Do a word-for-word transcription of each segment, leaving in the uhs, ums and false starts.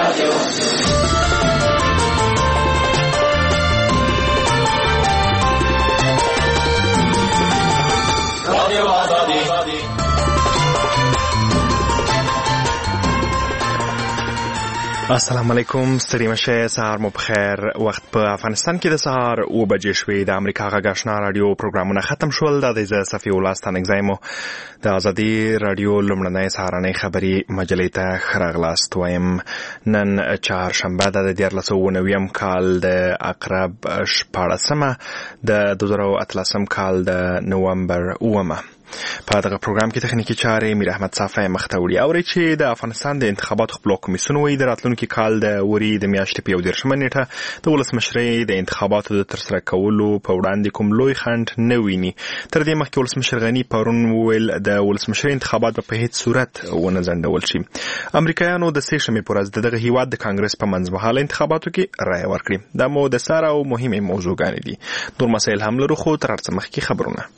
السلام علیکم، ستړي مشه، سهار مو بخیر. وخت په افغانستان کې د سهار اوه بجې شوې. د امریکا غږ آشنا رادیو پروګرامونه ختم شول. دا د زه صفي الله ستانکزی مو د ازادي رادیو لومړنۍ سهارنۍ خبري مجلې ته ښه راغلاست وایم. نن چهارشنبه ده، د دیارلس سوه اووه نوي کال د عقرب شپاړسمه د دوه زره اتلسم کال د نومبر اوومه. په دغه پروګرام کې تخنیکی چارې میر احمد صافی مخته وړي. اوري چې د افغانستان د انتخاباتو خپلواک کمیسیون وایي د راتلونکي کال د وري د میاشتې په یو دېرشمه نیټه د ولسمشرۍ د انتخاباتو د ترسره کولو په وړاندې کوم لوی خنډ نه ویني. تر دې مخکې ولسمشر غني پرون وویل د ولسمشرۍ انتخابات به په هیڅ صورت ونه ځنډول شي. امریکایانو د سې شنبې پر ورځ دغه هیواد د کانګرس په منځمهاله انتخاباتو کې رایه ورکړې. دا مو د ساره او مهمه موضوعګانې دي. نور مسایل هم لرو، خو تر هر څه مخکې خبرونه.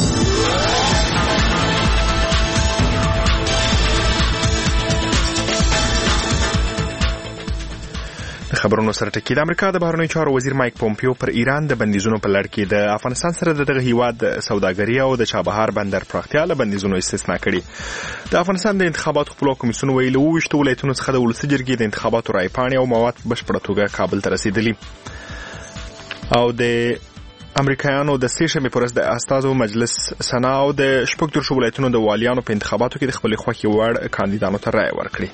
خبرونو سره ټکی. د امریکا د بهرنیو چارو وزیر مایک پومپیو پر ایران د بندیزونو په لړ کې د افغانستان سره دغه هیواد سوداګري او د چابهار بندر پراختیا له بندیزونو استثنا کړي. د افغانستان د انتخاباتو خپلواک کمیسیون ویلي اووه ویشت ولایتونو څخه د ولسي جرګې د انتخاباتو رایپاڼې او مواد په بشپړه توګه کابل ته رسیدلي. او د امریکایانو د سې شنبې پر ورځ د استازو مجلس سنا او د شپږ دېرشو ولایتونو د والیانو په انتخاباتو کې د خپلې خوښې وړ کاندیدانو ته رایه ورکړې.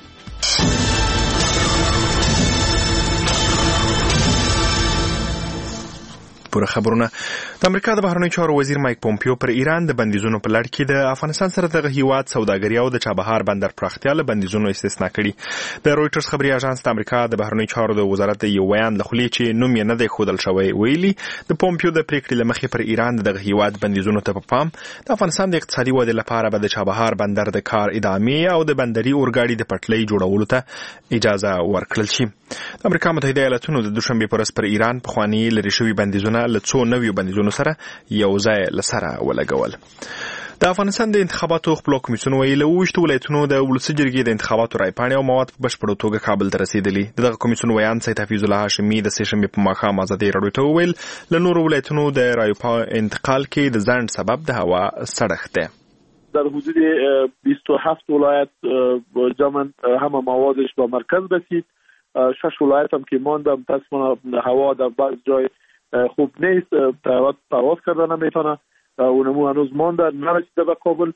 پوره خبرونه. د امریکا د بهرنیو چارو وزیر مایک پومپیو پر ایران د بندیزونو په لړ کې د افغانستان سره دغه هیواد سوداګري او د چابهار بندر پراختیا له بندیزونو استثنا کړي. د رويټرز خبري اژانس د امریکا د بهرنیو چارو د وزارت یو بیان له خولې چې نوم یې نه دی ښودل شوی ویلي د پومپیو د پریکړې له مخې پر ایران دغه هیواد بندیزونو ته په پام د افغانستان د اقتصادي ودې لپاره به د چابهار بندر د کار ادامې او د بندري اورګاډي د پټلۍ جوړولو ته اجازه ورکړل شي. د امریکا متحده ایالاتونو د دوشنبې پر ورځ پر ایران پخواني لرې شوي بندیزونه له څو نویو بندیزونو سره یو ځای له سره ولګول. د افغانستان د انتخاباتو خپلواک کمیسیون ویلي اووه ویشت ولایتونو د ولسي جرګې د انتخاباتو رایپاڼې او مواد په بشپړه توګه کابل ته رسیدلي. دغه کمیسیون ویان سید حفیظ الله هاشمي د سې شنبې په ماښام ازادي راډیو ته وویل له نورو ولایتونو د رایو انتقال کې د ځنډ سبب د هوا سړښت دی. در حدود بیست و هفت ولایت جمعاً همه موادش به مرکز رسید. شش ولایت هم که ماندم متاسفانه هوا در بعض جای خوب نیست، پرواز کردن نمیتونه. اونمو هنوز مانده نرسیده به کابل.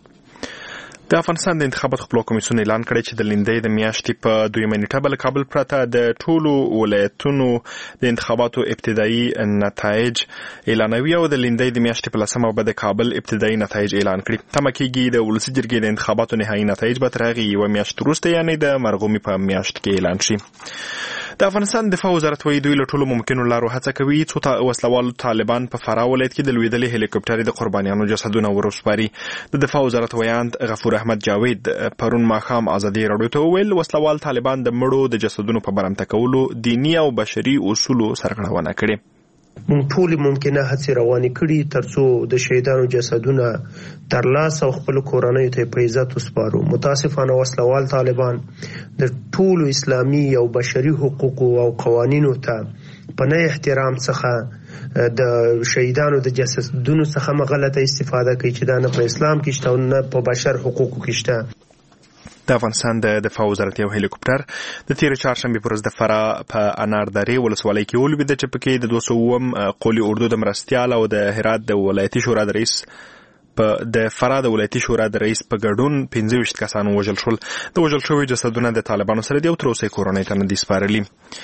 د افغانستان د انتخاباتو خپلواک کمیسیون اعلان کړی چې د لیندۍ د میاشتې په دویمه نیټه به له کابل پرته د ټولو ولایتونو د انتخاباتو ابتدایي نتایج اعلانوي او د لیندۍ د میاشتې په لسمه به د کابل ابتدایي نتایج اعلان کړي. تمه کېږي د ولسي جرګې د انتخاباتو نهایي نتایج به تر هغې یوه میاشت وروسته یعنې د مرغومي په میاشت کې اعلان شي. د افغانستان دفاع وزارت وایي دوی له ټولو ممکنو لارو هڅه کوي څو وسلوال طالبان په فراه ولایت کې د لوېدلې هلیکوپټرې د قربانیانو جسدونه وروسپاري. د دفاع وزارت ویاند غفور احمد جاوید پرون ماښام ازادي راډیو ته وویل وسلوال طالبان د مړو د جسدونو په برمته کولو دینی او بشري اصولو سرغړونه کړې. مونږ ټول ممکنه هڅې روانې کړي ترڅو د شهیدانو جسدونه ترلاسه او خپل کورنیو ته په عزت وسپارو. متاسفانه وسلوال طالبان د ټولو اسلامي او بشري حقوقو او قوانینو ته په نه احترام څخه د شهیدانو د جسدونو څخه غلطه استفاده کوي چې دا نه په اسلام کې شته او نه په بشر حقوقو کې شته. د افغانستان د دفاع وزارت یو هلیکوپټر د تیر چهارشنبې پر ورځ د فراه په اناردرې ولسوالۍ کې ولوېده چې پکې د دوه سوه اووم قولي اردو د مرستیال او د هرات د ولایتي شورا د رئیس په د فراه د ولایتي شورا د رئیس په ګډون پنځه ویشت کسان وژل شول. د وژل شوي جسدونه د طالبانو سره دي او تر اوسه یې کورنۍ ته نه دي سپارلي.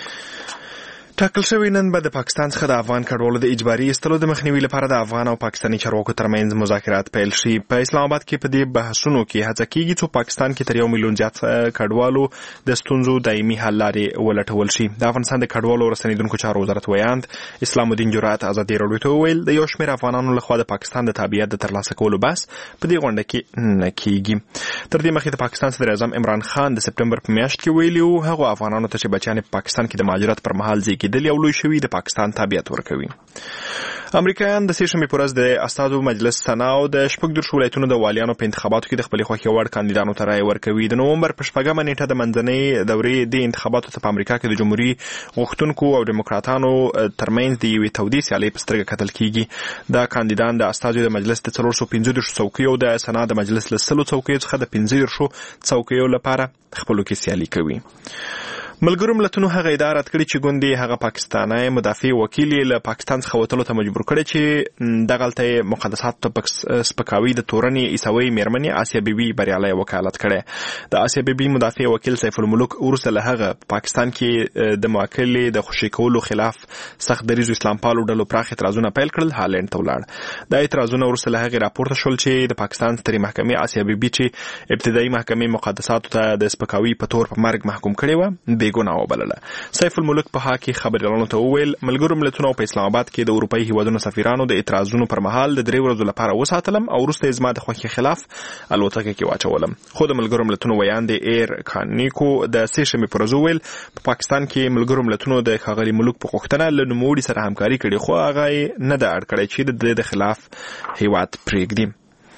ټاکل شوی نن به د پاکستان څخه د افغان کډوالو د اجباري ایستلو د مخنیوي لپاره د افغان او پاکستاني چارواکو ترمنځ مذاکرات پیل شي. په اسلام آباد کې په دې بحثونو کې هڅه کېږي چې پاکستان کې تر یو میلیون زیات کډوالو د ستونزو دایمي حل لارې ولټول شي. د افغانستان د کډوالو رسنیدونکو چارو وزارت ویاند اسلام الدین جرأت ازادي راډیو ته وویل د یو شمېر افغانانو لخوا د پاکستان د تابعیت د ترلاسه کولو بحث په دې غونډه کې نه کېږي. تر دې مخکې د پاکستان صدر اعظم عمران خان د سپټمبر په میاشت کې ویلي و هغو افغانانو ته چې بچیان په پاکستان کې د مهاجرت پر مهال زیږېدلي کېدل یو لوی شوي د پاکستان تابعیت ورکوي. امریکایان د سې شنبې په ورځ د استازو مجلس سنا او د شپږ دېرش ولایتونو د والیانو په انتخاباتو کې د خپلې خوښې وړ کاندیدانو ته رایه ورکوي. د نومبر په شپږمه نیټه د منځنۍ دورې د انتخاباتو ته په امریکا کې د جمهوریت غوښتونکو او دیموکراتانو ترمنځ د یوې تودې سیالۍ په سترګه کتل کیږي. دا کاندیدان د استازو د مجلس د څلور سوه پنځه دېرش څوکیو او د سنا د مجلس له سلو څوکیو څخه د پنځه دېرشو څوکیو لپاره خپلو کې سیالي کوي. ملګرو ملتونو هغه اداره کړی چې ګوندې هغه پاکستاني مدافع وکیل له پاکستان څخه وتلو ته مجبور کړی چې دغلته مقدسات ته سپکاوي د تورنې عیسوي میرمنې آسیا بیبي بریالي وکالت کړي. د آسیا بیبي مدافع وکیل سیف الملوک ورسته له هغه پاکستان کې د موکل د خوشي کولو خلاف سخت دریځو اسلام پالو ډلو پراخ اعتراضونه پیل کړل. هالند ته ولاړ. د اعتراضونو ورسته له هغه راپورته شول چې د پاکستان سترې محکمې آسیا بیبي چې ابتدایي محکمې مقدسات ته د سپکاوي په تور په مرګ محکوم کړي و بیګناه وبلله. سیف الملک په حق خبريالانو ته وویل ملګرو ملتونو په اسلام آباد کې د اروپאי هیوادونو سفیرانو د اعتراضونو پر مهال د درې ورځې لپاره وساتلم او وروسته زما د خوښۍ خلاف الوتکه کې واچولم. خو د ملګرو ملتونو ویان د ایر کانیکو د سې شنبې پر ورځ وویل په پاکستان کې ملګرو ملتونو د ښاغلي ملک په غوښتنه له نوموړي سره همکاري کړې خو هغه نه ده اړ کړی چې د خلاف هیواد پرېږدي.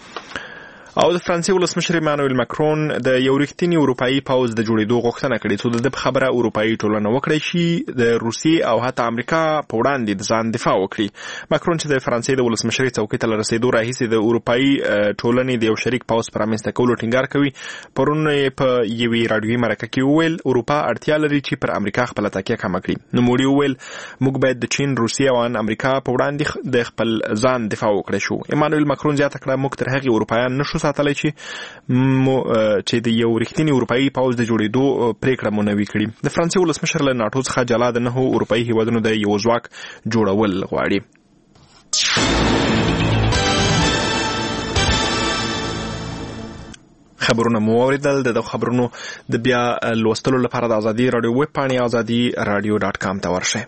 او د فرانسې ولسمشر ایمانوئل ماکرون د یو رښتینی اروپאי پوځ د جوړېدو غوښتنه کړې څو د خبره اروپאי ټولنه وکړي شي د روسیې او حتی امریکا په وړاندې د ځان دفاع وکړي. ماکرون چې د فرانسې د ولسمشر څوکۍ ته رسیدو راهیسې د اروپאי ټولنې د یو شریک پوځ پر رامنځته کولو ټینګار کوي پرون په یوې راډیوي مرکه کې وویل اروپا اړتیا لري چې پر امریکا خپل تکیه کم کړي. نو موږ وویل موږ باید د چین روسیې او امریکا په وړاندې د خپل ځان دفاع وکړو شو. ایمانوئل ماکرون زیاته کړه موږ تر هغه اروپایان نشو ساتلی چې چې د یو رښتینی اروپאי پوځ د جوړېدو پریکړه مونوي کړي. د فرانسې ولسمشر له ناټو څخه جلا د نهو اروپאי هیوادونو د یو ځواک جوړول غواړي. خبرونه مو اوریدل. د خبرونو د بیا لوستلو لپاره د ازادي رادیو ویب پاڼې ازادي رادیو ډاټ کام ته ورشئ.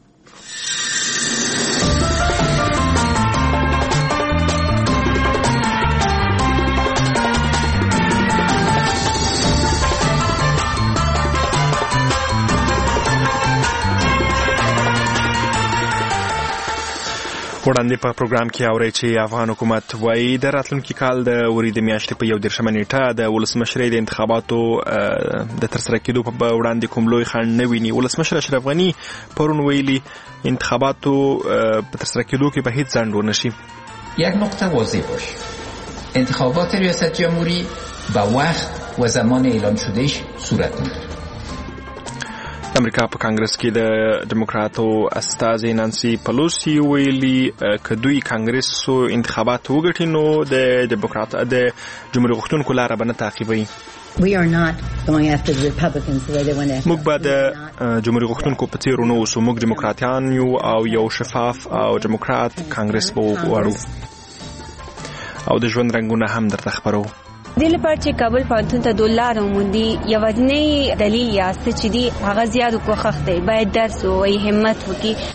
وړاندې په پروګرام کې اورئ چې افغان حکومت وايي د راتلونکي کال د وري د میاشتې په یو دېرشمه نیټه د ولسمشرۍ د انتخاباتو د ترسره کېدو په وړاندې کوم لوی خنډ نه ویني. ولسمشر اشرف غني پرون ویلي انتخاباتو په ترسره کېدو کې به هیڅ ځنډ ونه شي. یک نقطه واضح باش انتخابات ریاست جمهوری به وقت و زمان اعلان شدهش صورت میگیرد. امریکا په کانګرس کې د دیموکراتو استازي نانسي پلوسی ویلي که دوی کانګرس سو انتخابات وګټي نو د دیموکرات د جمهوریت غوښتونکو لاره به نه تعقیبوي. We are not going after the Republicans the way they want to. موږ به د جمهوریت غوښتونکو په څیر نو اوسو. موږ دیموکراتیان یو او یو شفاف او دیموکرات کانګرس به وغواړو او د ژوند رنګونه هم درته خبرو. د لپاره چې کابل پوهنتون ته د لارو موندي یوازینی دلیل یاست چې دی هغه زیات کوښښ دی باید درس او همت وکړي.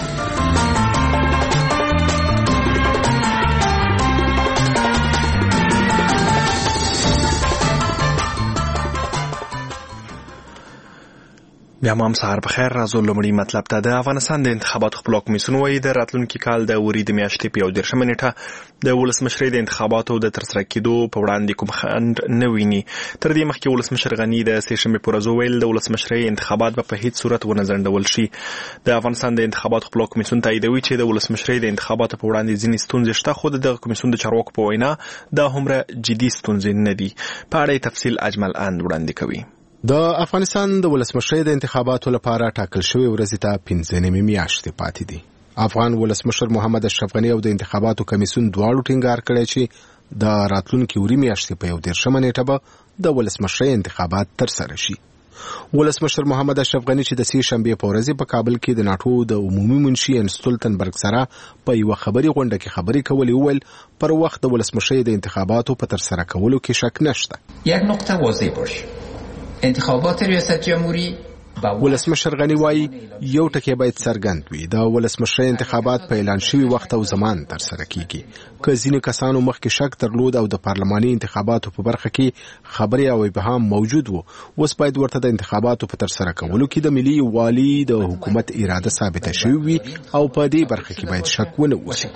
بیا هم سهار په خیر. راځو لومړی مطلب ته. د افغانستان د انتخاباتو خپلواک کمیسیون وايي د راتلونکي کال د وري د میاشتې په یو دېرشمه نیټه د ولسمشرۍ د انتخاباتو د ترسره کېدو په وړاندې کوم خنډ نه ویني. تر دې مخکې ولسمشر غني د سې شنبې پر ورځ ویل د ولسمشرۍ انتخابات به په هیڅ صورت ونه ځنډول شي. د افغانستان د انتخاباتو خپلواک کمیسیون تاییدوي چې د ولسمشرۍ د انتخاباتو په وړاندې ځینې ستونزې شته خو د کمیسیون د چارواکو په وینا دا هومره جدي ستونزې نه دي. په اړه تفصیل اجمل اند وړاندې کوي. د افغانستان د ولسمشرۍ د انتخاباتو لپاره ټاکل شوی ورځې ته پنځه نیمې میاشتې پاتې دي. افغان ولسمشر محمد اشرف غني او د انتخاباتو کمیسیون دواړو ټینګار کړی چې د راتلونکي وري میاشتې په یو دېرشمه نیټه به د ولسمشرۍ انتخابات ترسره شي. ولسمشر محمد اشرف غني چې د سې شنبې په ورځ په کابل کې د ناټو د عمومي منشي ان ستولتنبرګ سره په یو خبري غونډه کې خبري کولې وویل پر وخت د ولسمشرۍ د انتخاباتو په ترسره کولو کې شک نشته. یک نقطه واضح باشه انتخابات ریاست جمهوری ولسمشر غنی وایي یو ټکی باید څرګند وي، د ولسمشر انتخابات په اعلان شوي وخت او زمان تر سره کیږي. که ځینې کسانو مخکې شک درلود او د پارلماني انتخاباتو په برخه کې خبرې او ابهام موجود وو، اوس باید ورته د انتخاباتو په تر سره کولو کې د ملي یووالي د حکومت اراده ثابته شوې وي او په دې برخه کې باید شک ونه وشي.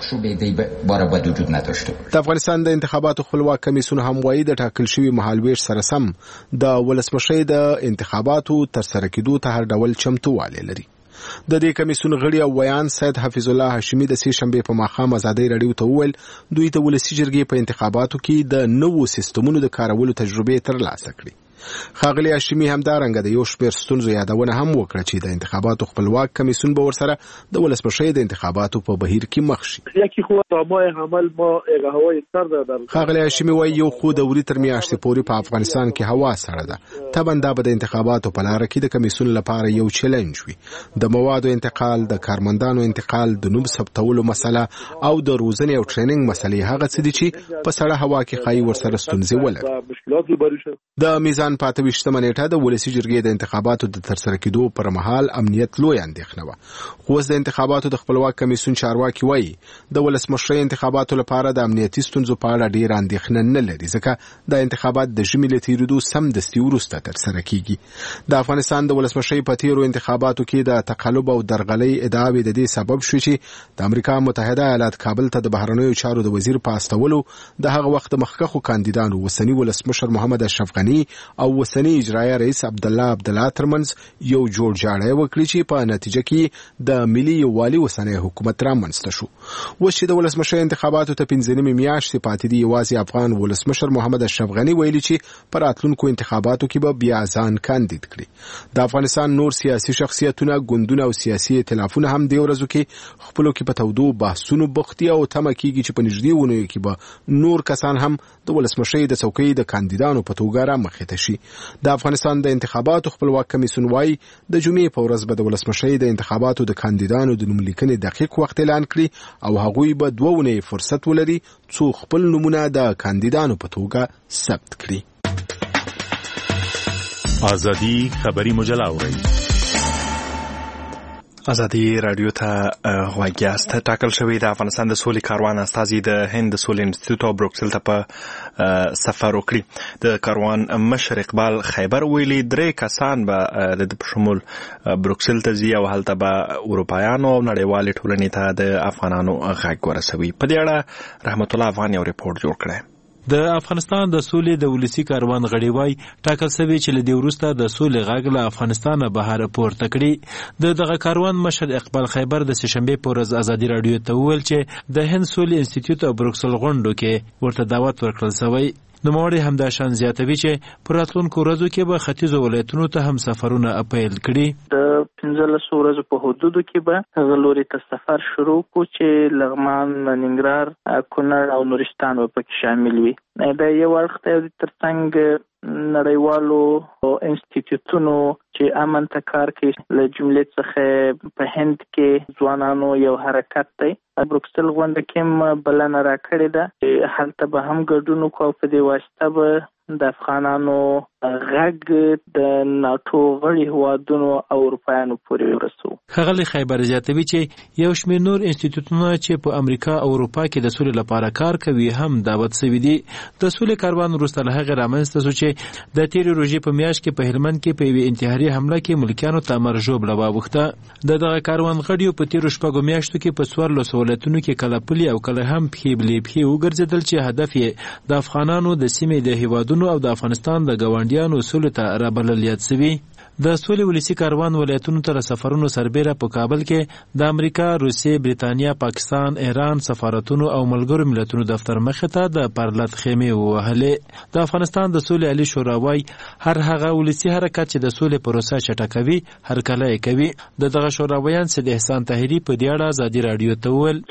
د افغانستان د انتخاباتو خپلواک کمیسیون هم وایي د ټاکل شوي مهالویش سره سم د ولسمشر د انتخاباتو تر سره کېدو ته هر ډول چمتووالی لري. د دې کمیسیون غړي او ویان سید حفیظ الله هاشمي د سې شنبې په ماښام ازادۍ راډیو ته وویل دوی ته ولسي جرګې په انتخاباتو کې د نوو سیستمونو د کارولو تجربې ترلاسه کړي. ښاغلي هاشمي همدارنګه د یو شمېر ستونزو یادونه هم وکړه چې د انتخاباتو خپلواک کمیسیون به ورسره د ولسمشر د انتخاباتو په بهیر کې مخ شي. ښاغلي هاشمي وایي یو خو د وري تر میاشتې پورې په افغانستان کې هوا سړه ده، طبعا دا به د انتخاباتو په لاره کې د کمیسیون لپاره یو چیلنج وي. د موادو انتقال، د کارمندانو انتقال، د نوم ثبتولو مسله او د روزنې او ټریننګ مسلې هغه څه دي چې په سړه هوا کې ښایي ورسره ستونزې ولري. د میزان په ویشتمه نیټه د ولسي جرګې د انتخاباتو د ترسره کېدو پر مهال امنیت لوی اندېښنه وه، خو اوس د انتخاباتو د خپلواک کمیسیون چارواکي وایي د ولسمشر انتخاباتو لپاره د امنیتي ستونزو په اړه ډېره اندېښنه نه لري، ځکه د انتخابات د ژمي له تېرېدو سمدستي وروسته ترسره کېږي. د افغانستان د ولسمشر په تېرو انتخاباتو کې د تقلب او درغلۍ ادعاوې د دې سبب شوې چې د امریکا متحده ایالات کابل ته د بهرنیو چارو د وزیر په استولو د هغه وخت د مخکښو کاندیدانو وسني ولسمشر محمد اشرف غني او وسنی اجرایه رئیس عبدالله عبدالله ترمنځ یو جوړ جاړی وکړي چې په نتیجه کې د ملي یووالي وسنی حکومت رامنځته شو. اوس چې د ولسمشر انتخاباتو ته پنځه نیمې میاشتې پاتې دي، یوازې افغان ولسمشر محمد اشرف غني ویلي چې په راتلونکو انتخاباتو کې به بیا ځان کاندید کړي. د افغانستان نور سیاسي شخصیتونه، ګوندونه او سیاسي ائتلافونه هم دې ورځو کې خپلو کې په تودو بحثونو بوختي او تمه کېږي چې په نږدې اونیو کې به نور کسان هم د ولسمشر د څوکۍ د کاندیدانو په توګه رامخې ته شي. د افغانستان د انتخاباتو خپلواک کمیسیون وایي د جمعې په ورځ به د ولسمشر د انتخاباتو د کاندیدانو د نوملیکنې دقیق وخت اعلان کړي او هغوی به دوه اونۍ فرصت ولري څو خپل نومونه د کاندیدانو په توګه ثبت کړي. ازادي خبري مجله اورئ. ازادي رادیو ته غوږ یاست. ټاکل شوی د افغانستان د سولې کاروان استازي د هند د سولې انسټیټیوټ او بروکسل ته په سفر وکړي. د کاروان مشر اقبال خیبر ویلي درې کسان به د شمول بروکسل ته ځي او هلته به اروپایانو او نړیوالې ټولنې ته د افغانانو غږ ورسوي. په دې اړه رحمت الله افغان یو ریپورت جوړ کړی. د افغانستان د سولې د ولسی کاروان غړي وای ټاکل شوی چې له دې وروسته د سولې غږ له افغانستان بهر پورته کړي. د دغه کاروان مشر اقبال خیبر د سشنبې په ورځ ازادي رادیو ته وویل چې د هند سولې انسټیټیوټ او بروکسل غونډو کې ورته دعوت ورکړل شوی. نوموړی همداشان زیاتوي چې په راتلونکو ورځو کې به ختیځو ولایتونو ته هم سفرونه پیل کړي. د پنځلسو ورځو په حدودو کې به هغه لوري ته سفر شروع کو چې لغمان، ننګرهار، کونړ او نورستان به پکې شامل وي. دا یو اړخ ته ترڅنګ نړیوالو انسټیټیوټونو چې امن ته کار کوي له جملې څخه په هند کې ځوانانو یو حرکت دی. بروکسل غونډه کې بلنه راکړې ده، هلته به هم ګډون وکړو. په دې واسطه به د افغانانو غږ د ناټو غړي هوادونو او اروپایانو پورې ورسو. ښاغلی خیبر زیاتوي چې یو شمېر نور انسټیټیوټونه چې په امریکا او اروپا کې د سولې لپاره کار کوي هم دعوت شوي دي. د سولې کاروان وروسته له هغې رامنځته شو چې د تېرې روژې په میاشت کې په هلمند کې په یوې انتحاري حمله کې ملکیانو ته مرژوبله واوښته. د دغه کاروان غړیو په تېرو شپږو میاشتو کې په څوارلسو ولایتونو کې کله پلي او کله هم پښې بلې پښې وګرځېدل چې هدف یې د افغانانو د سیمې د هیوادونو او د افغانستان د ګاونډیانو سولې ته رابلل یاد شوي. د سولې ولسی کاروان ولایتونو ته سفرونو سربیره په کابل کې د امریکا، روسیې، بریتانیا، پاکستان، ایران سفارتونو او ملګرو ملتونو دفتر مخې ته د پرلط خیمې ووهلې. د افغانستان د سولې عالي شورا وایي هر هغه ولسی حرکت چې د سولې پروسه چټکوي هرکله یې کوي. د دغه شوراویان سید احسان طاهري په دې اړه ازادي رادیو ته وویل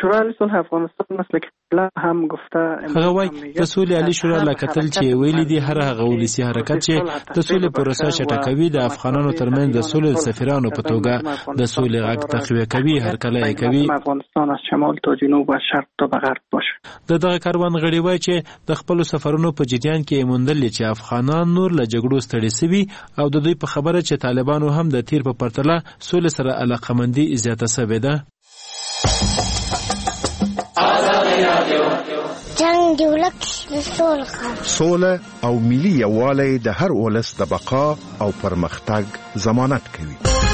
هغه وایي د سولې عالي شورا لا کتل چې ویلي دي هر هغه ولسی حرکت چې د سولې پروسه چټکوي د افغانانو افغانانو ترمنځ د سولې سفیرانو په توګه د سولې غږ تقویه کوي، هرکله یې کوي افغانستان از شمال تا جنوب و شرق تا به غرب باشه. د دغه کاروان غړي وایي چې د خپل سفرونو په جریان کې موندل چې افغانان نور له جګړو ستړي سوي او د دوی په خبره چې طالبانو هم د تیر په پرتله سولې سره علاقمندي زیاته شوې ده. جنگ دی ولک سوله سوله او ملي یووالی د هر ولس د بقا او پرمختګ ضمانت کوي.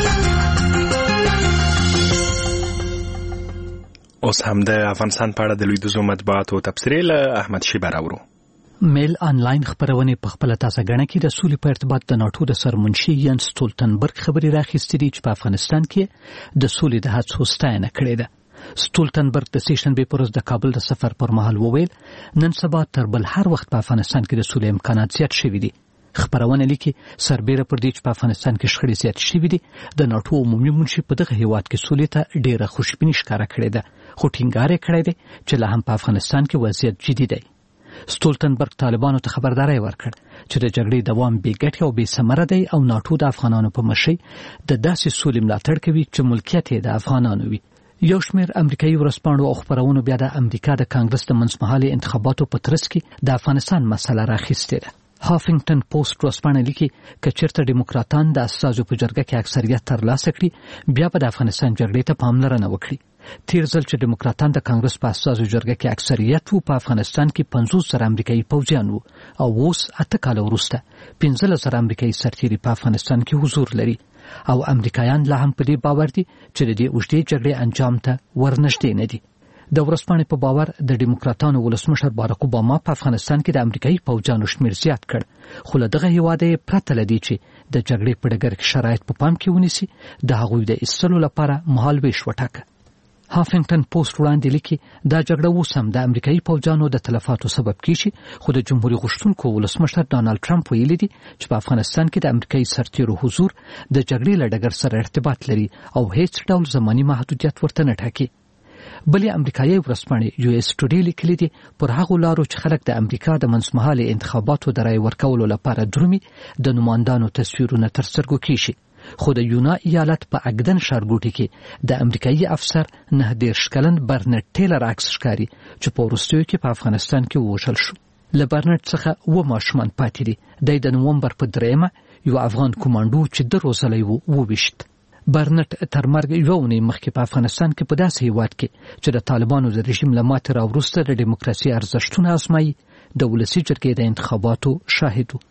اوس هم د افغانستان په اړه د لویدیځو مطبوعاتو تبصرې له احمد شیبه راوړو. میل آنلاین خبرونه په خپل تاسو غنه کې د سولې په ارتباط د ناتو د سرمنشي ینس ستولتنبرګ خبري راخستې دي چې په افغانستان کې د سولې د هڅو ستاینه کړې ده. ستولتنبرګ د سیشنبه پر ورځ د کابل د سفر پر مهال وویل نن سبا تر بل هر وخت په افغانستان کې د سولې امکانات زیات شوي دي. خبرونه لیکي سربېره پر دې چې په افغانستان کې شخړې زیات شوي دي، د ناتو عمومي منشي په دغه هیواد کې سولې ته ډېره خوشبیني ښکاره کړې ده، خو ټینګار یې کړی دی چې لا هم په افغانستان کې وضعیت جدي دی. ستولتنبرګ طالبانو ته خبرداري ورکړ چې د جګړې دوام بې ګټې او بې ثمره دی او ناتو د افغانانو په مشرۍ د داسې سولې ملاتړ کوي چې ملکیت یې د افغانانو وي. یو شمېر امریکایي ورځپاڼو او خبرونو بیا د امریکا د کانګرس د منځمهالې انتخاباتو په ترڅ کې د افغانستان مسله راخیستې ده. هافینګټن پوسټ ورځپاڼه لیکي که چېرته ډیموکراتان د استازو په جرګه کې اکثریت ترلاسه کړي بیا به د افغانستان جګړې ته پاملرنه وکړي. تیر ځل چې ډیموکراتان د کانګرس په استازو جرګه کې اکثریت وو، په افغانستان کې پنځوس زره امریکایي پوځیان وو او اوس اته کاله وروسته پنځلس زره امریکایي سرتیري په افغانستان کې حضور لري او امریکایان لا هم په دې باور دي چې د دې اوږدې جګړې انجام ته ورنږدې نه دي. د ورځپاڼې په باور د ډیموکراتانو ولسمشر باراک اوباما په افغانستان کې د امریکایي پوځیانو شمېر زیات کړ، خو له دغه هیواده یې پرته له دې چې د جګړې په ډګر کې شرایط په پام کې ونیسي د هغوی د ایستلو لپاره مهال ویش وټاکه. هافینګټن پوسټ وړاندې لیکي دا جګړه اوس هم د امریکایي پوځیانو د تلفاتو سبب کیږي، خو د جمهوریت غوښتونکو ولسمشر ډانلډ ټرمپ ویلي دي چې په افغانستان کې د امریکایي سرتیرو حضور د جګړې له ډګر سره ارتباط لري او هیڅ ډول زماني محدودیت ورته نه ټاکي. بلې امریکایي ورځپاڼې یو اس ټوډې لیکلي دي پر هغو لارو چې خلک د امریکا د منځمهالې انتخاباتو د رای ورکولو لپاره درومي د نمایندانو تصویرونه تر سترګو کیږي، خو د یونا ایالت په اګدن ښارګوټي کې د امریکایي افسر نه دېرش کلن برنټ ټیلر عکس ښکاري چې په وروستیو کې په افغانستان کې ووژل شو. له برنټ څخه اووه ماشومان پاتې دي. دی د نومبر په درېیمه یو افغان کمانډو چې ده روزلی و وویشت. برنټ تر مرګ یوه اونۍ مخکې په افغانستان کې په داسې هیواد کې چې د طالبانو د رژیم له ماتې راوروسته د ډیموکراسي ارزښتونه ازمایي د ولسي جرګې د انتخاباتو شاهد و.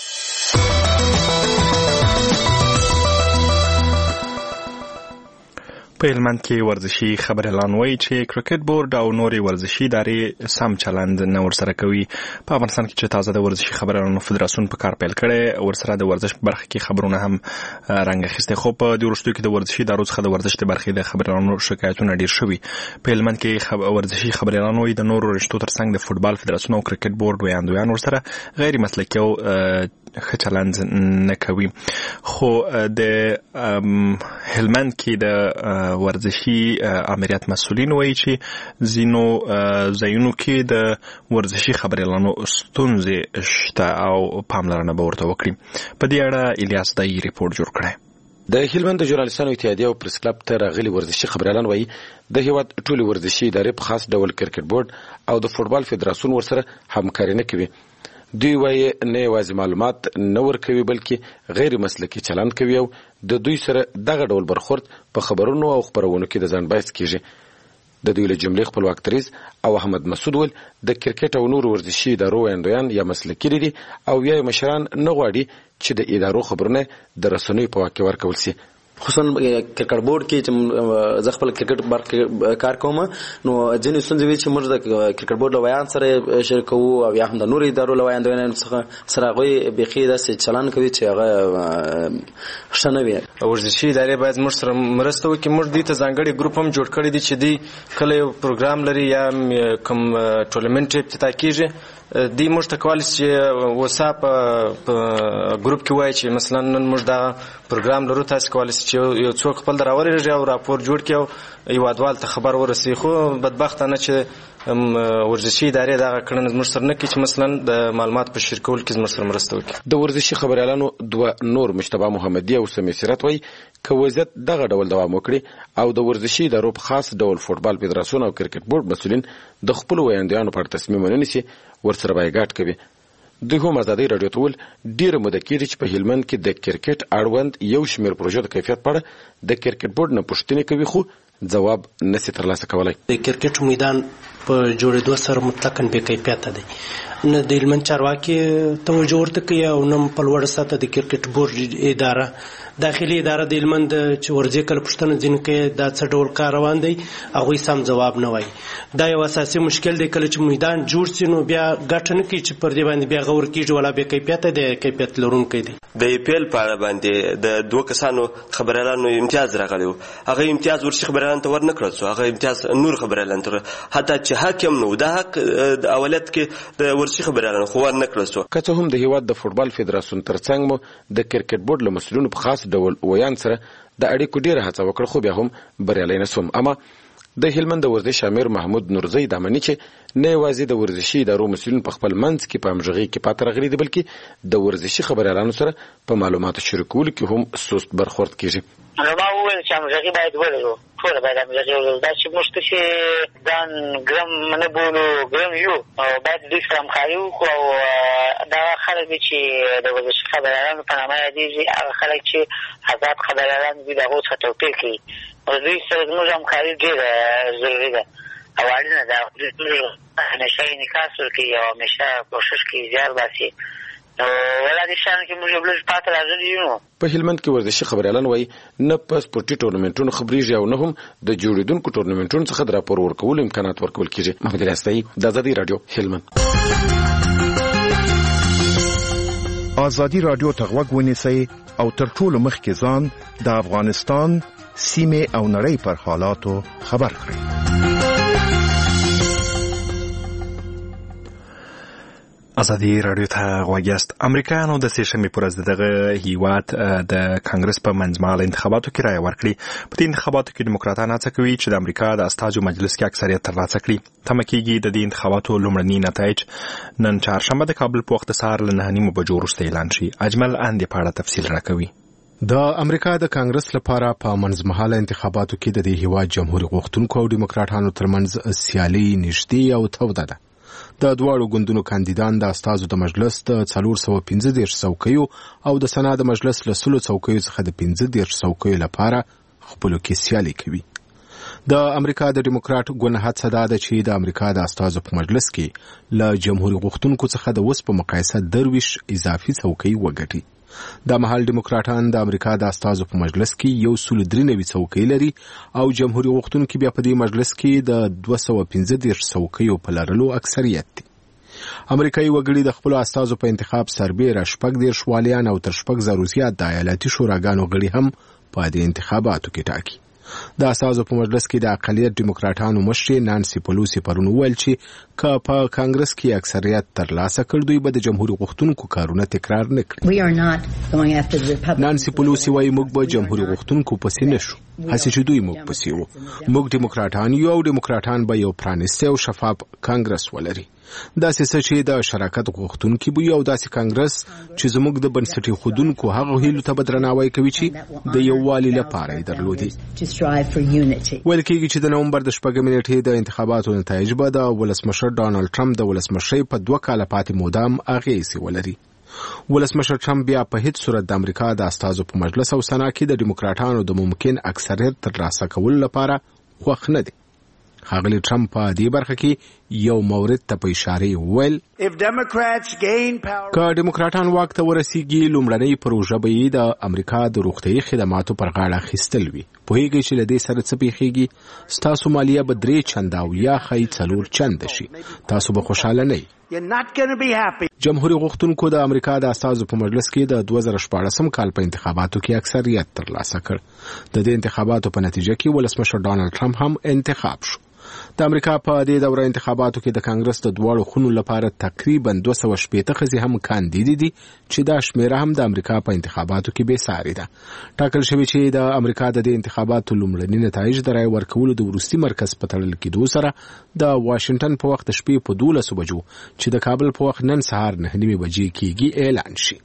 په هلمند کې ورزشي خبريالان وایي چې کرکټ بورډ او نورې ورزشي ادارې سم چلند نه ورسره کوي. په افغانستان کې چې تازه د ورزشي خبريالانو فدراسیون په کار پیل کړي، ورسره د ورزش په برخه کې خبرونه هم رنګ اخیسته، خو په دې وروستیو کې د ورزشي ادارو څخه د ورزش د برخې د خبريالانو شکایتونه ډیر شوي. په هلمند کې خب... ورزشي خبريالان وایي د نورو رشتو ترڅنګ د فوتبال فدراسیون او کرکټ بورډ ویاندویان ورسره غیر مسلکي او ښه چلند نه کوي. خو د هلمند کې د ورزشي امریت مسؤلین وایي چې ځینو ځایونو کې د ورزشي خبريالانو ستونزې شته او پاملرنه به ورته وکړي. په دې اړه الیاس دای ریپورت جوړ کړی. د هلمند ژورنالستانو اتحادیه او پریس کلب ته راغلي ورزشي خبريالان وایي د هیواد ټولې ورزشي ادارې په خاص ډول کرکټ بورډ او د فوتبال فدراسیون ورسره همکاري نه کوي. دوی وایي نه یوازې معلومات نه ورکوي بلکې غیر مسلکي چلند کوي او د دوی سره دغه ډول برخورد په خبرونو او خبرونو کې د ځان باعث کیږي. د دوی له جملې خپلواک دریځ او احمد مسعود ول د کرکټ او نورو ورزشي ادارو ویاندویان یا مسلکي دي او یا مشران نه غواړي چې د ادارو خبرونه د رسنیو په واقع ورکول شي. خصوصا کرکټ بورډ کې چې ز خپل کرکټ برخه کار کوم نو ځینې ستونزې وي چې موږ د کرکټ بورډ لویان سره شریکو او یا هم د نورو ادارو لویان څخه سره غوي بخي داسې چلن کوي چې هغه شنه وي. ورزشي ادارې باید موږ سره مرسته وکړي. موږ دې ته ځانګړي ګروپ هم جوړ کړی دي چې دی کله یو پروګرام لري یا کوم ټورنمنت افتتاح کیږي دی موږ ته کولای شي وساپ په ګروپ کې وایي چې مثلا نن موږ دا پروګرام لرو، تاسو کولای شئ چې یو څوک خپل دراوري رجا او راپور جوړ کړي او یو ادوال ته خبر ورسي. خو بدبختانه چې ورزشي ادارې دغه کړنه زموږ سره نه کوي چې مثلا د معلومات په شریکولو کې زموږ سره مرسته وکړي. د ورزشي خبريالانو دوه نور مجتبی محمدي او سمي سیرت وایي که وضعیت دغه ډول دوام وکړي او د ورزشي ادارو په خاص ډول فوټبال فدراسیون او کرکټ بورډ مسؤلین د خپل ویاندیانو پر تصمیم ونیسي ورسره بایګاټ کوي. دوی هم ازادي رادیو ته ول ډیره موده کېږي چې په هلمند کې د کرکټ اړوند یو شمېر پروژو د کیفیت په اړه د کرکټ بورډ نه پوښتنې کوي خو ځواب نشي ترلاسه کولای. د کرکټ میدان په جوړېدو سره مطلقاً بې کیفیته دی. نه د هلمند چارواکي توجه ورته کوي او نه په لوړه سطحه د کرکټ بورډ اداره داخلي اداره د هلمند چې ورځې کله پوښتنه ځینې کوي دا څه ډول کار روان دی هغوی سم ځواب نه وایي. دا یو اساسي مشکل دی. کله چې میدان جوړ سي نو بیا ګټه نه کوي چې پر دې باندې بیا غور کېږي ولا بې کیفیته دی کیفیت لرونکی دی. د ای پی ایل په اړه باندې د دوه کسانو خبريالانو امتیاز راغلی و. هغه امتیاز ورشي خبريالانو ته ورنکړل شو. هغه امتیاز نور خبريالانو ته حتی چې حق هم نو دا حق د اولت کې د ورشي خبريالانو خو ورنکړل شو. که څه هم د هیواد د فوټبال فدراسیون ترڅنګ مو د کرکټ بورډ له مسؤلینو په خاص ډول ویان سره د اړیکو ډیره هڅه وکړه خو بیا هم بریالی نه شوم. اما د هلمند د ورزش امیر محمود نورزی د امني چې نه یوازې د ورزشي ادارو مسؤلین په خپل منځ کې په همغږۍ کې پاتې راغلي دي بلکې د ورزشي خبريالانو سره په معلوماتو شریکولو کې هم سست برخورد کیږي. نو ما وویل چې همغږي باید ولرو ټول باید همغږي ولرو. دا چې موږ چې ځان ګرم نه بولو ګرم یو او باید دوی سره همکاري وکړو او دا خلک دي چې د ورزشي خبريالانو په نامه یادېږي هغه خلک چې آزاد خبريالان دي د هغو څخه توپیر کوي او دوی سره زموږ همکاري ډېره ضروري ده او اړینه ده. دوی همیشه انعکاس ورکوي او همیشه کوښښ کوي زیار باسي. نو ولا دې شان کې موږ بل پاتې راځي یو. په هلمند کې ورزشي خبريالان وایي نه په سپورتي ټورنمنټونو خبريږي او نه هم د جوړیدونکو ټورنمنټونو څخه د راپور ورکولو امکانات ورکول کیږي. محمد الیاستای د ازادي رادیو هلمند. ازادي رادیو ته غوږ ونیسئ او تر ټولو مخکې ځان د افغانستان سیمه او نړۍ پر حالاتو خبر کړئ. ازادي رادیو ته غوږ یاست. امریکایانو د سې شنبې پر ورځ دغه هیواد د کانګرس په منځمهاله انتخاباتو کې رایه ورکړي. په دې انتخاباتو کې دیموکراتان هڅه کوي چې د امریکا د استازو مجلس کې اکثریت ترلاسه کړي. تمه کېږي د دې انتخاباتو لومړني نتایج نن چهارشنبه د کابل په وخت سهار له نهه نیمو بجو وروسته اعلان شي. اجمل اندې په اړه تفصیل راکوي. د امریکا د کانګرس لپاره په منځمهاله انتخاباتو کې د دې هیواد جمهوریت غوښتونکو او دیموکراتانو ترمنځ سیالي نږدې او توده ده. د دواړو ګوندونو کاندیدان د استازو د مجلس د څلور سوه پنځه دېرش څوکیو او د سنا د مجلس له سلو څوکیو څخه د پنځه دېرش څوکیو لپاره خپلو کې سیالي کوي. د امریکا د دیموکرات ګوند هڅه دا ده چې د امریکا د استازو په مجلس کې له جمهوریت غوښتونکو څخه د اوس په مقایسه درویش اضافي څوکۍ وګټي. د محل دیموکراتان د امریکا د استازو په مجلس کې یو سل درې نوي څوکۍ لري او جمهوریت غوښتونکي بیا په دې مجلس کې د دوه سوه پنځه دېرش څوکیو په لرلو اکثریت دي. امریکایي وګړي د خپلو استازو په انتخاب سربیره شپږ دېرش والیان او تر شپږ زرو زیات د ایالتي شوراګانو غړي هم په دې انتخاباتو کې ټاکي. د استازو په مجلس کې د اقلیت دیموکراتانو مشرې نانسي پلوسی پرون وویل چې که په کانګرس کې اکثریت ترلاسه کړ دوی به د جمهوریت غوښتونکو کارونه تکرار نه کړي. نانسي پلوسی وایي موږ به جمهوریت غوښتونکو پسې نه شو هسې چې دوی موږ پسې وو. موږ دیموکراتان یو او دیموکراتان به یو پرانیستی او شفاف کانګرس ولري. داسې څه چې د شراکت غوښتونکي به یو داسې کانګرس چې زموږ د بنسټي خودونکو هغه هیلو ته به درناوی کوي چې د یووالي لپاره یې درلودي. ویل کېږي چې د نومبر د شپږمې نېټې د انتخاباتو نتایج به د ولسمشر ډانلډ ټرمپ د ولسمشرۍ په دوه کاله پاتې مودام اغېزې ولري. ولسمشر ټرمپ بیا په هیڅ صورت د امریکا د استازو په مجلس او سنا کې د دیموکراتانو د ممکن اکثریت ترلاسه کولو لپاره خوښ نه دی. ښاغلي ټرمپ په دې برخه کې یو مورد ته په اشاره وویل که دیموکراتان واک ته ورسیږي لومړنۍ پروژه به یې د امریکا د روغتیايي خدماتو پر غاړه اخیستل وي. پوهیږئ چې له دې سره څه پیښیږي؟ ستاسو مالیه به درې چنده او یا ښایي څلور چنده شي. تاسو به خوشحاله نه یئ. جمهوریت غوښتونکو د امریکا د استازو په مجلس کې د دوه زره شپاړسم کال په انتخاباتو کې اکثریت ترلاسه کړ. د دې انتخاباتو په نتیجه کې ولسمشر ډانلډ ټرمپ هم انتخاب شو. د امریکا په دې دوره انتخاباتو کې د کانګرس د دواړو خونو لپاره تقریبا دوه سوه شپېته ښځې هم کاندیدې دي چې دا شمیره هم د امریکا په انتخاباتو کې بې ساري ده. ټاکل شوی چې د امریکا د دې انتخاباتو لومړني نتایج د رای ورکولو د وروستي مرکز په تړل کېدو سره د واشنگټن په وخت شپې په دولسو بجو چې د کابل په وخت نن سهار نهه نیمې بجې کېږي اعلان شي.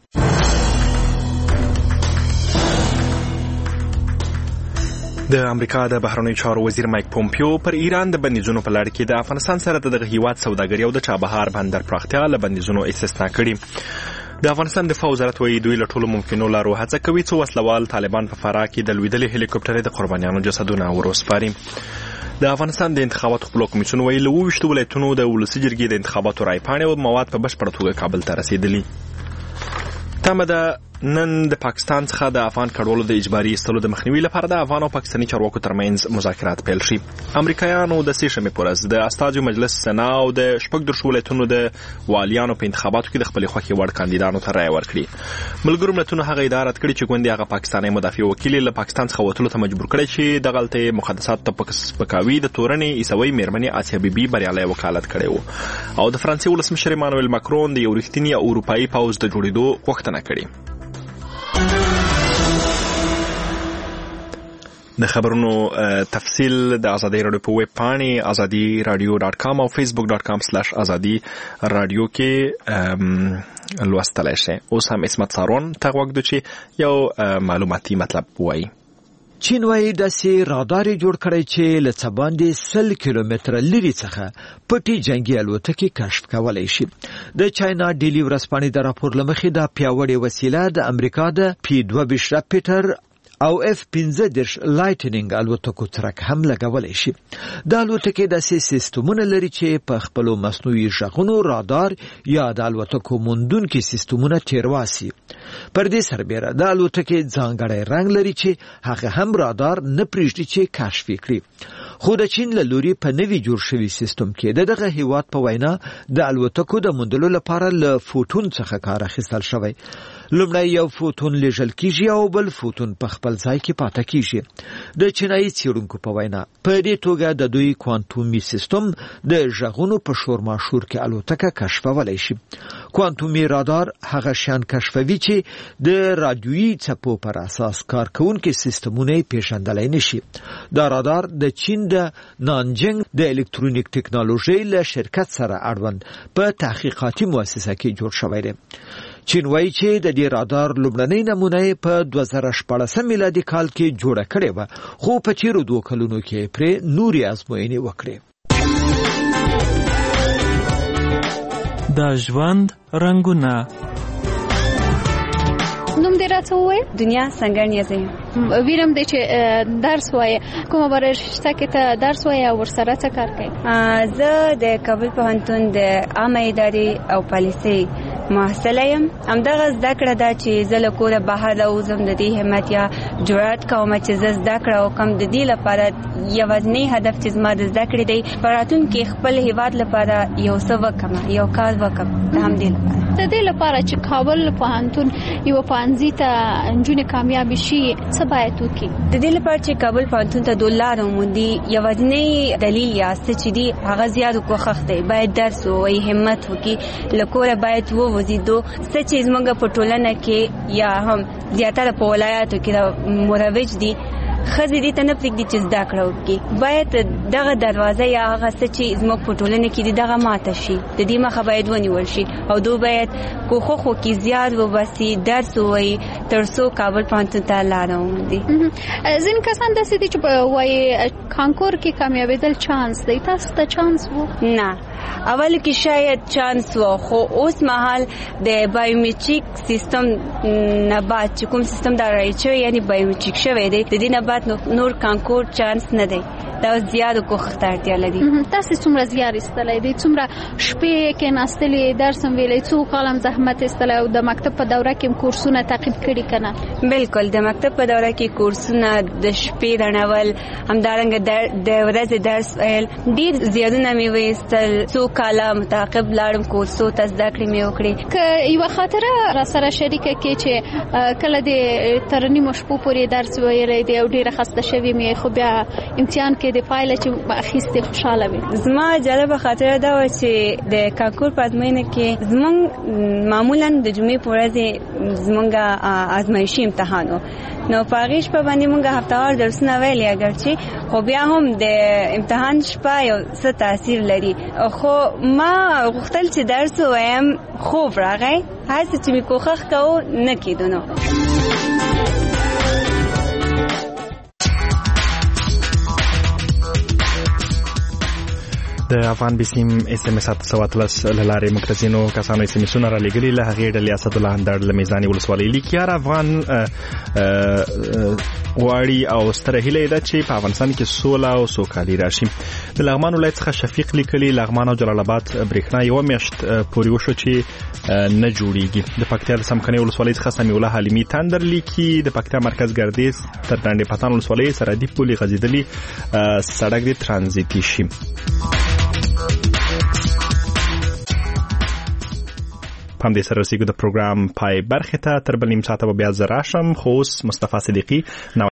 د امریکا د بهرنیو چارو وزیر مایک پومپیو پر ایران د بندیزونو په لړ کې د افغانستان سره د دغه هیواد سوداګري او د چابهار بندر پراختیا له بندیزونو استثنا کړي. د افغانستان دفاع وزارت وایي دوی له ټولو ممکنو لارو هڅه کوي څو وسلوال طالبان په فراه کې د لوېدلې هلیکوپټرې د قربانیانو جسدونه وروسپاري. د افغانستان د انتخاباتو خپلواک کمیسیون وایي له اووه ویشتو ولایتونو د ولسي جرګې د انتخاباتو رایپاڼې او مواد په بشپړه توګه کابل ته رسېدلي. تمه ده نن د پاکستان څخه د افغان کډوالو د اجباري ایستلو د مخنیوي لپاره د افغان او پاکستاني چارواکو ترمنځ مذاکرات پیل شي. امریکایانو د سې شنبې پر ورځ د استازو مجلس سنا او د شپږ دېرشو ولایتونو د والیانو په انتخاباتو کې د خپلې خوښې وړ کاندیدانو ته رایه ورکړي. ملګرو ملتونو هغه اداره کړې چې ګوندې هغه پاکستاني مدافع وکیل له پاکستان څخه وتلو ته مجبور کړی چې د غلطه مقدسات ته پکاوي د تورنې عیسوي میرمنې آسیا بیبي بریالي وکالت کړی و او د فرانسې ولسمشر ایمانوئل ماکرون د یو رښتینی اروپایي پوځ د جوړېدو غوښتنه کړې. د خبرونو تفصیل د ازادي رادیو په ویب پاڼې ازادي رادیو ډاټ کام او فیسبوک ډاټ کام سلیش ازادي رادیو کې لوستلی شئ. اوس هم اسمت سارون ته غوږ دو چې یو معلوماتي مطلب وایي. چین وایي داسې رادار جوړ کړی چې له څه باندې سل کیلومتره لرې څخه پټې جنګي الوتکې کشف کولی شي. د چاینا ډیلی ورځپاڼې د راپور له مخې دا پیاوړې وسیله د امریکا د پی دوه ویشت راپیټر او اف پنځه دېرش لایټنینګ الوتکو ترک هم لګولی شي. دا الوتکې داسې سیستمونه لري چې په خپلو مصنوعي غږونو رادار یا د الوتکو موندونکي سیستمونه تیرواسي. پر دې سربیره د الوتکې ځانګړی رنګ لري چې هغه هم رادار نه پرېږدي چې کشف کړي. خو د چین له لوري په نوي جوړ شوي سیستم کې د دغه هیواد په وینا د الوتکو د موندلو لپاره له فوټون څخه کار اخیستل شوی. لومړی یو فوټون لیږل کیږي او بل فوټون په خپل ځای کې پاتې کیږي. د چینایي څېړونکو په وینا په دې توګه د دوی کوانټومي سیستم د غږونو په شور ماشور کې الوتکه کشفولی شي. کوانټومي رادار هغه شیان کشفوي چې د رادیویي څپو پر اساس کار کوونکي سیستمونه پیژندلی نشي. دا رادار د چین د نانجنګ د الکترونیک ټکنالوژي له شرکت سره اړوند په تحقیقاتي مؤسسه کې جوړ شوی دی. چین وایي چې د دې رادار لومړنۍ نمونه په دوه زره شپاړسم میلادي کال کې جوړه کړې وه، خو په تیرو دوه کلونو کې پرې نورې ازموینې وکړې. د ژوند رنګونه نوم دې راته ووایه؟ دنیا سنګرنیه زه یم. ویرم دی چې درس وایې. کومه برخه شته کې ته درس وایې او ورسره څه کار کوې؟ زه د کابل پوهنتون د عامه ادارې او پالیسۍ محصله یم. همدغه زده کړه ده چې زه له کوره بهر راوځم، د دې همت یا جرأت کوم چې زه زده کړه وکړم. د دې لپاره یوازینی هدف چې زما د زده کړې دی په راتلونکي کې خپل هیواد لپاره یو څه وکړم، یو کار وکړم. د همدې لپاره د دې لپاره چې کابل پوهنتون یو پوهنځي ته نجونې کامیاب شي څه باید وکړي؟ د دې لپاره چې کابل پوهنتون ته د لار وموندي یوازینی دلیل یا څه چې دی هغه زیات کوښښ دی. باید درس ووایي، همت وکړي، له کوره باید ووځي. څه چې زموږ په ټولنه کې یا هم زیاتره په ولایاتو کې مروج دي، ښځې دې ته نه پرېږدي چې زده کړه وکړي. باید دغه دروازه یا هغه څه چې زموږ په ټولنه کې دي دغه ماته شي، د دې مخه باید ونیول شي او دوی باید کوښښ وکړي، زیات وباسي، درس ووایي تر څو کابل پوهنتون ته لاره وموندي. ځینې کسان داسې دي چې وایي کانکور کې کامیابېدل چانس دی. تاسو ته چانس و؟ نه، اول کې شاید چانس و، خو اوس مهال د بایومټریک سیستم نه بعد چې کوم سیستم دا رایټ شوی یعنی بایومټریک شوی دی، د دې نه بعد نور کانکور چانس نه دی. دا زیات کوښښ ته اړتیا لري. تاسو څومره زیار ایستلی دی؟ څومره شپې کېناستلې، درس هم ویلی، څو کاله هم زحمت ایستلی او د مکتب په دوره کې هم کورسونه تعقیب کړي که نه؟ بلکل، د مکتب په دوره کې کورسونه، د شپې رڼول، همدارنګه د ورځې درس ویل، ډېر زیارونه مې وایستل. څو کاله متعاقب لاړم کورسو ته، زده کړې مې وکړې. که یوه خاطره راسره شریکه کړې چې کله د تر نیمو شپو پورې درس ویلی دی او ډېره خسته شوې مې، خو بیا امتحان کې کې د پایله چې اخیستې خوشاله وي. زما جالبه خاطره دا و چې د کانکور په ازموینه کې زمونږ معمولا د جمعې په ورځ زمونږ ازمایشي امتحان و، نو په هغې شپه باندې مونږ هفتهوار درسونه ویلي، اګرچې خو بیا هم د امتحان شپه یو څه تاثیر لري. خو ما غوښتل چې درس ووایم، خوب راغی، هسې چې مې کوښښ کوو نه کېدو. نو د افغان بسیم اس ام اس سو اتلس لاره مکتزینو کسانو اس ام اس نه را لګري له هغه ډلې اسد الله اندر لمیزانی ولسوالۍ لیکيار افغان غواړي او ستره هیله ده چې په افغانستان کې سوله او سوکالي راشي. د لغمان ولایت څخه شفیق لیکلي لغمان او جلال آباد برېښنا یو میاشت پورې وشو چې نه جوړیږي. د پکتیا د سمکني ولسوالۍ څخه سمیع الله حلیمی تندر لیکي د پکتیا مرکز ګردیز تر ډنډ پتان ولسوالۍ سرحدي پولي غځیدلي سړک د ترانزیتي شي. پام دې سره رسیدو د پروګرام پای برخه ته تر بل نیم ساعته بیا زه راشم. خو اوس مصطفی صدیقی